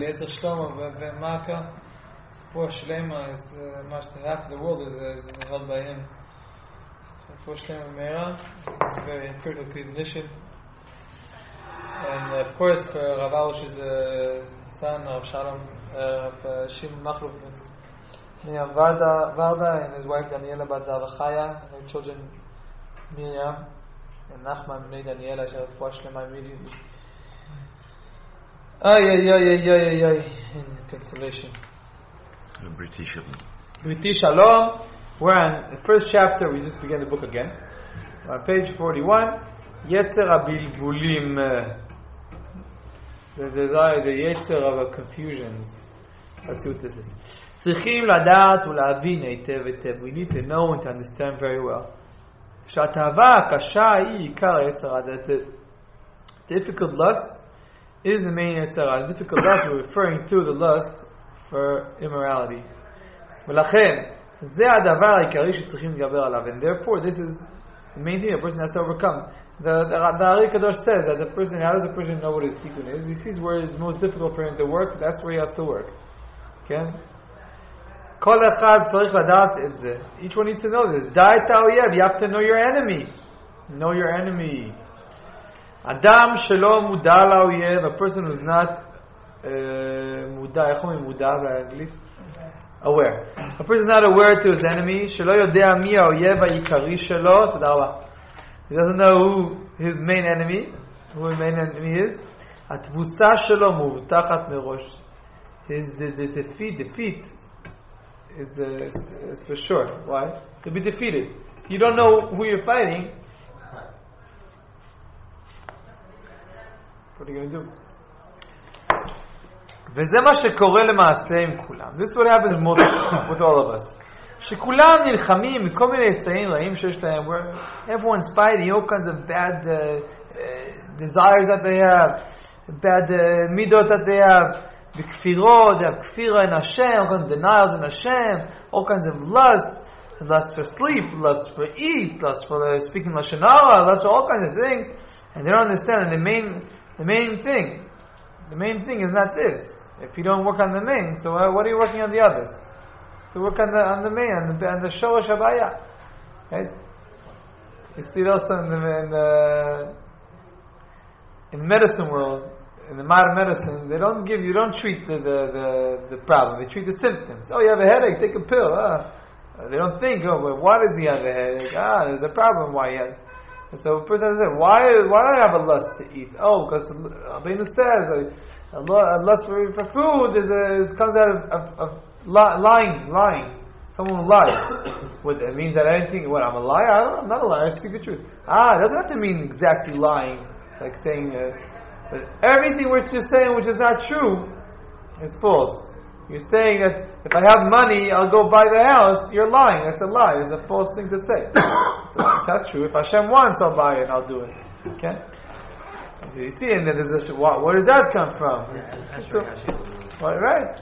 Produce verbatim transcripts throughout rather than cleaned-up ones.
Yetzer Shlomo V'Maka, for Shlema is uh, much half of the world is, uh, is held by him. For Shlema Meira, a very critical position. And uh, of course, for Rav Arush is a son of Shalom, uh, of uh, Shimon Machluf ben Varda, Varda, and his wife Daniela Bat Zavachaya, and their children Miriam and Nachman Bnei Daniela, shall have watched them immediately. Ay, ay, ay, ay, ay, ay, ay, in consolation. British Shalom. British Shalom. We're on the first chapter, we just began the book again. We're on page forty-one. Yetzer HaBilbulim. The desire, the Yetzer of confusions. Let's see what this is. צריכים לדעת ולהבין היטב היטב. We need to know and to understand very well. שהתאווה הקשה היא עיקר היצר הרע. The difficult lust is the main יצר הרע. The difficult lust, we're referring to the lust for immorality. ולכן, זה הדבר העיקרי שצריכים להתגבר עליו. And therefore, this is the main thing a person has to overcome. The, the, the Ari Kadosh says that the person, how does the person know what his tikkun is? He sees where it's most difficult for him to work, that's where he has to work. Okay? כל אחד צריך לדעת את זה. Each one needs to know this. דע את האויב, you have to know your enemy. Know your enemy. אדם שלא מודע לאויב, a person who's not uh, מודע, איך אומרים מודע באנגלית? Aware. A person is not aware to his enemy, שלא יודע מי האויב העיקרי שלו, תודה רבה. He doesn't know who his main enemy, who his main enemy is. התבוסה שלו מובטחת מראש. His the, the defeat, defeat is, uh, is, is for sure. Why? He'll be defeated. You don't know who you're fighting. What are you going to do? וזה מה שקורה למעשה עם כולם. This is what happens with all of us. שכולם נלחמים מכל מיני יצאים רעים שיש להם, where everyone's fighting all kinds of bad uh, uh, desires that they have, bad uh, midot that they have, בכפירות, they have כפירה in Hashem, all kinds of denials in Hashem, all kinds of lust, lust for sleep, lust for eat, lust for uh, speaking Lashon Hara, lust for all kinds of things, and they don't understand. And the main, the main thing, the main thing is not this. If you don't work on the main, so uh, what are you working on the others? To work on the on the main, on the on the shorosh habaya, right? You see it also in the in the, in the medicine world, in the modern medicine, they don't give you don't treat the, the, the, the problem. They treat the symptoms. Oh, you have a headache, take a pill. Ah. They don't think, oh, well, why does he have a headache? Ah, there's a problem why he has. And so a person says, why why do I have a lust to eat? Oh, because Rabbeinu says a, a lust for, for food is, a, is comes out of, of, of lying, lying. Someone will lie. What that means that I didn't think, what, I'm a liar? I don't, I'm not a liar, I speak the truth. Ah, it doesn't have to mean exactly lying, like saying, uh, but everything which you're saying which is not true is false. You're saying that if I have money, I'll go buy the house, you're lying. That's a lie. It's a false thing to say. So it's not true. If Hashem wants, I'll buy it and I'll do it. Okay? So you see, and there's a, what, where does that come from? So, well, right.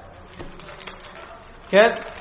כן?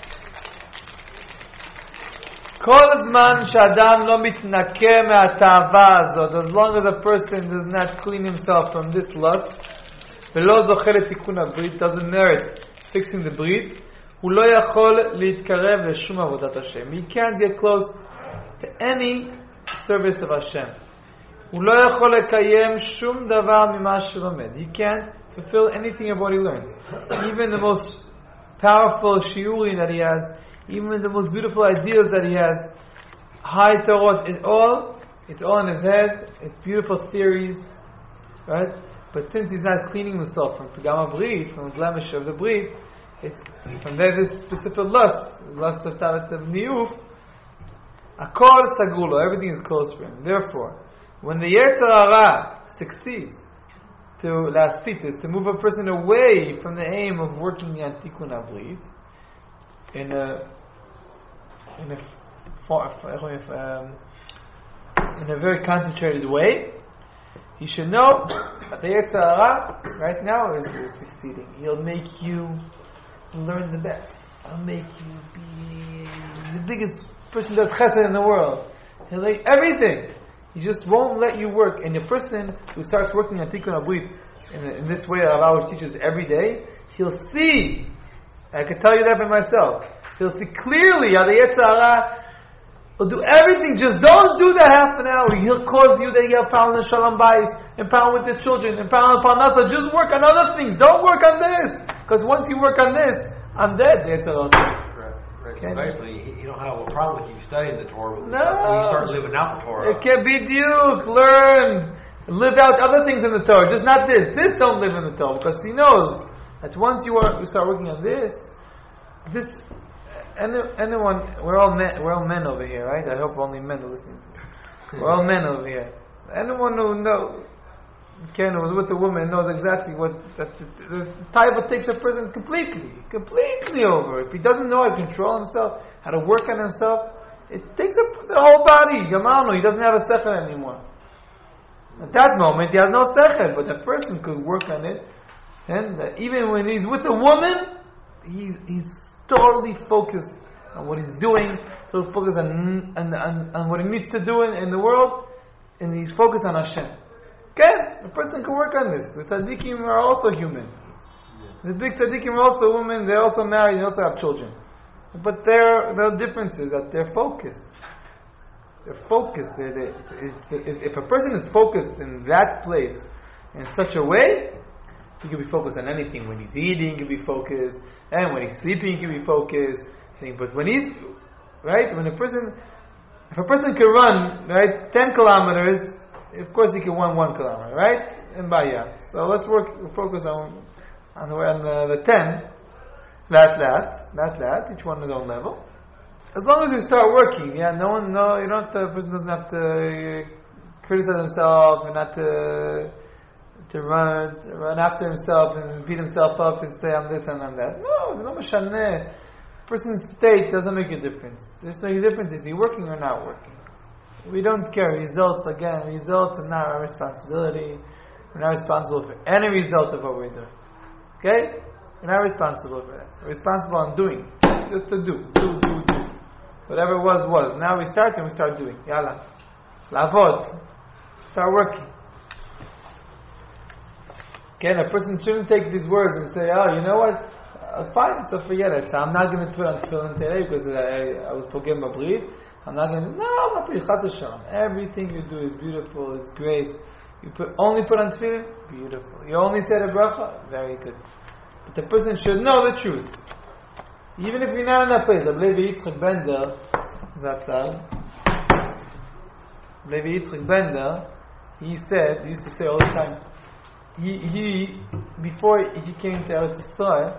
כל הזמן שאדם לא מתנקה מהתאווה הזאת, as long as a person does not clean himself from this lust, ולא זוכה לתיקון הברית, doesn't merit fixing the ברית, הוא לא יכול להתקרב לשום עבודת השם. He can't get close to any service of Hashem. הוא לא יכול לקיים שום דבר ממה שלומד. He can't fulfill anything of what he learns. Even the most powerful shiurim that he has, even the most beautiful ideas that he has, high Torah, it all, it's all in his head, it's beautiful theories, right? But since he's not cleaning himself from Pagam HaBrit, from the blemish of the Brit, it's from there this specific lust, the lust of Tavat of Niyuf, Akol Sagulo, everything is closed for him. Therefore, when the Yetzer Hara succeeds to lasit, is to move a person away from the aim of working on Tikkun HaBrit in a in a far, um, in a very concentrated way, he should know that the Yetzer Hara right now is, is succeeding. He'll make you learn the best. He'll make you be the biggest person that's chesed in the world. He'll like everything. He just won't let you work. And the person who starts working on Tikkun HaBrit in, in this way that Allah teaches every day, he'll see, I can tell you that for myself, he'll see clearly how the Yetzer Hara will do everything, just don't do that half an hour. He'll cause you that you have power in Shalom Bayis, and power with the children, and power in Parnasa. Just work on other things, don't work on this. Because once you work on this, I'm dead. The Yetzer Hara. Okay. So basically, you don't have a problem with you studying the Torah, but no. you start living out the Torah. It can be duke, learn, live out other things in the Torah, just not this. This don't live in the Torah, because he knows that once you, are, you start working on this, this, any, anyone, we're all men, we're all men over here, right? I hope only men are listening. We're all men over here. Anyone who knows, Ken, who was with a woman, knows exactly what that the, the taiva takes a person completely, completely over. If he doesn't know how to control himself, how to work on himself, it takes a, the whole body. Gamano, he doesn't have a sechel anymore. At that moment, he has no sechel, but a person could work on it. And uh, even when he's with a woman, he's he's totally focused on what he's doing, totally focused on on, on, on what he needs to do in, in the world, and he's focused on Hashem. Okay, a person can work on this. The tzaddikim are also human. Yes. The big tzaddikim are also women. They also marry. They also have children. But there, there are differences that they're focused. They're focused. They're, they're, it's, it's, if a person is focused in that place in such a way, he can be focused on anything. When he's eating, he can be focused, and when he's sleeping, he can be focused. But when he's right, when a person, if a person can run right ten kilometers. Of course, he can run one kilometer, right? And Baya. So let's work, focus on on, on uh, the ten. That, that, that, that. Each one his own level. As long as we start working, yeah. No one, no, you don't. The person doesn't have to uh, criticize himself and not to to run, to run after himself and beat himself up and say I'm this and I'm that. No, no mashaneh. Person's state doesn't make a difference. There's no difference. Is he working or not working? We don't care. Results, again, results are not our responsibility. We're not responsible for any result of what we're doing. Okay? We're not responsible for that. We're responsible on doing. Just to do. Do, do, do. Whatever it was, was. Now we start and we start doing. Yalla. Lavot. Start working. Again, a person shouldn't take these words and say, oh, you know what? Uh, fine, so forget it. So I'm not going to put on tefillin today because I, I was pogem b'brit. I'm not going to, no, I'm not putting chas v'shalom. Everything you do is beautiful, it's great. You put only put on tefillin, beautiful. You only said a bracha, very good. But the person should know the truth. Even if you're not in that place. Levi Yitzchak Bender, Zatzal, Levi Yitzchak Bender, he said, he used to say all the time, he, he before he came to Eretz Yisrael,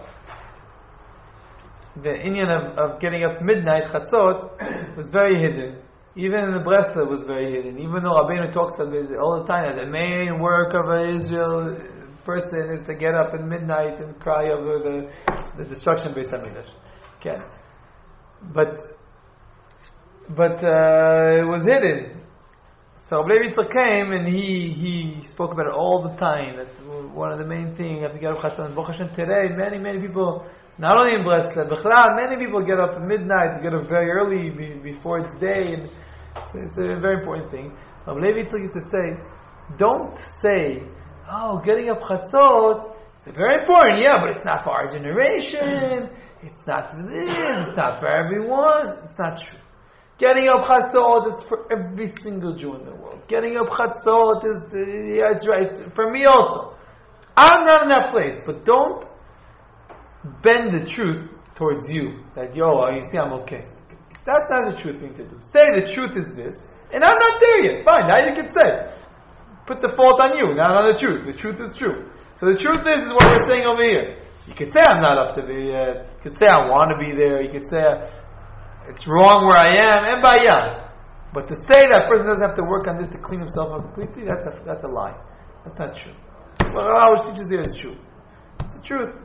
the inyan of, of getting up midnight, Chatzot, was very hidden. Even in the Bresla was very hidden. Even though Rabbeinu talks about it all the time, that the main work of an Israel person is to get up at midnight and cry over the, the destruction of Beis HaMikdash. Okay. But, but uh, it was hidden. So Rabbi Yitzchak came and he, he spoke about it all the time. That's one of the main things. You have to get up Chatzot. Baruch Hashem, today, many, many people, not only in Bresla, Bechlal, many people get up at midnight, get up very early be, before it's day, and it's, it's a very important thing. Rabbi Yitzchak used to say, don't say, oh, getting up Chatzot, it's very important, yeah, but it's not for our generation, it's not for this, it's not for everyone, it's not true. Getting up Chatzot is for every single Jew in the world. Getting up Chatzot is, yeah, it's right, it's for me also. I'm not in that place, but don't bend the truth towards you, that yo, you see I'm okay. That's not the true thing to do. Say the truth is this, and I'm not there yet. Fine, now you can say. Put the fault on you, not on the truth. The truth is true. So the truth is, is what we're saying over here. You could say I'm not up to be yet. You could say I want to be there. You could say uh, it's wrong where I am, and by yeah. But to say that person doesn't have to work on this to clean himself up completely, that's a, that's a lie. That's not true. What Allah teaches there is true. It's the truth.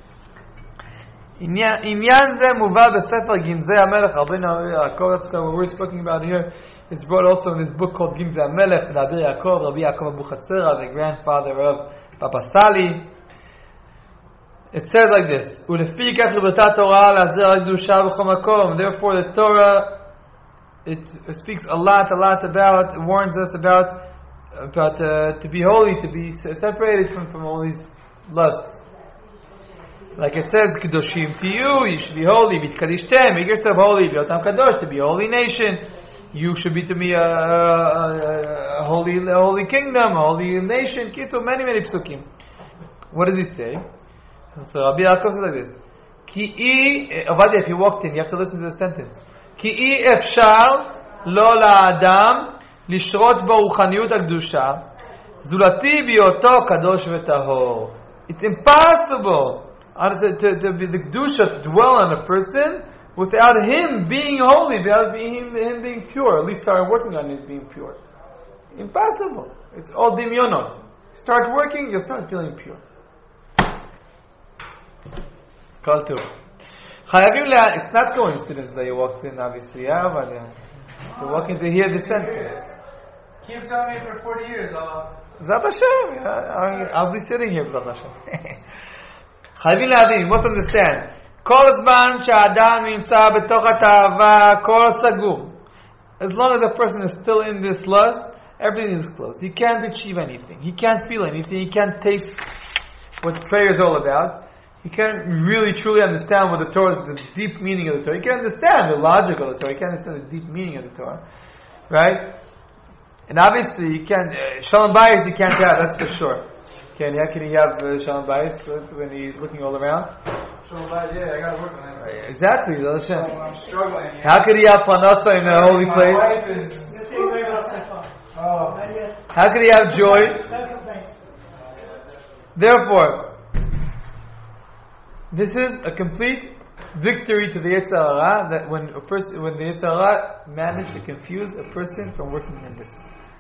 Inyan ze muva b'sefer Gimzei HaMelech Rabbeinu Yaakov. That's what we're speaking about here. It's brought also in this book called Gimzei HaMelech, Rabbi Yaakov, Rabbi Yaakov Abuchatzera, the grandfather of Papa Sali. It says like this: Ulefi kach libatat Torah lazer kedusha b'chol makom. Therefore, the Torah it speaks a lot, a lot about, it warns us about about uh, to be holy, to be separated from from all these lusts. Like it says, Kedoshim to you, you should be holy, Mitkadishtem, make yourself holy, V'yotam Kadosh, to be a holy nation. You should be to be a, a, a holy a holy kingdom, a holy nation. So many, many psukim. What does he say? So Rabbi Yaakov says like this. Ki I, Ovadia, if you walked in, you have to listen to the sentence. Ki I efshar lo la'adam lishrot b'ruchaniyut ha'kedusha zulati biyoto kadosh v'tahor. It's impossible to, to, to be the kedusha to dwell on a person without him being holy, without being, him, him being pure. At least start working on it being pure. Impossible. It's all dimyonot. Start working, you'll start feeling pure. Kol tov. It's not coincidence that you walked in, obviously, yeah, but uh, you're walking to hear the sentence. Keep telling me for forty years, Allah. Zat Hashem. Yeah, I'll be sitting here, Zat Hashem. חייבים להבין, you must understand. כל הזמן שהאדם נמצא בתוך התאווה, הכל סגור. As long as a person is still in this lust, everything is closed. He can't achieve anything. He can't feel anything. He can't taste what prayer is all about. He can't really truly understand what the Torah is, the deep meaning of the Torah. He can't understand the logic of the Torah. He can't understand the deep meaning of the Torah. Right? And obviously, he can't, uh, Shalom Bayis he can't have, that's for sure. Can, how can he have uh, Shalom Bayis when he's looking all around? Shalom Bayis, yeah, I gotta work on that. Exactly, Zat Hashem. So I'm struggling. Yeah. How could he have Panasa in a holy My place? wife is... Oh. How could he have joy? Therefore, this is a complete victory to the Yetzer Hara, that when a person, when the Yetzer Hara managed to confuse a person from working in this.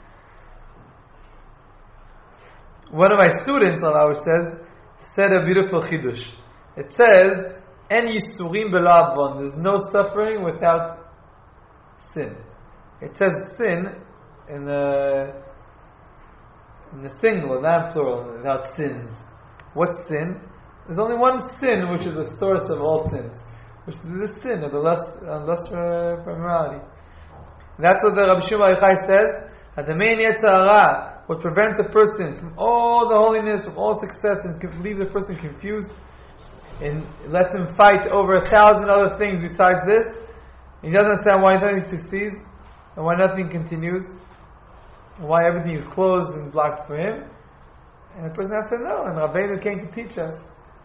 One of my students, Allah says, said a beautiful chidush. It says, "En yisurim belo avon." There's no suffering without sin. It says sin in the in the singular, not plural, without sins. What's sin? There's only one sin, which is the source of all sins, which is the sin of the lust, uh, lust for, for immorality. That's what the Rabbi Shimon Yochai says. That the main Yetzer Hara, what prevents a person from all the holiness, from all success, and leaves a person confused, and lets him fight over a thousand other things besides this. He doesn't understand why nothing succeeds, and why nothing continues, and why everything is closed and blocked for him. And the person has to know, and Rabbeinu came to teach us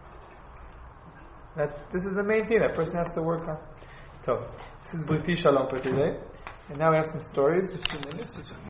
that this is the main thing that person has to work on. So, this is Briti Shalom for today. And now we have some stories.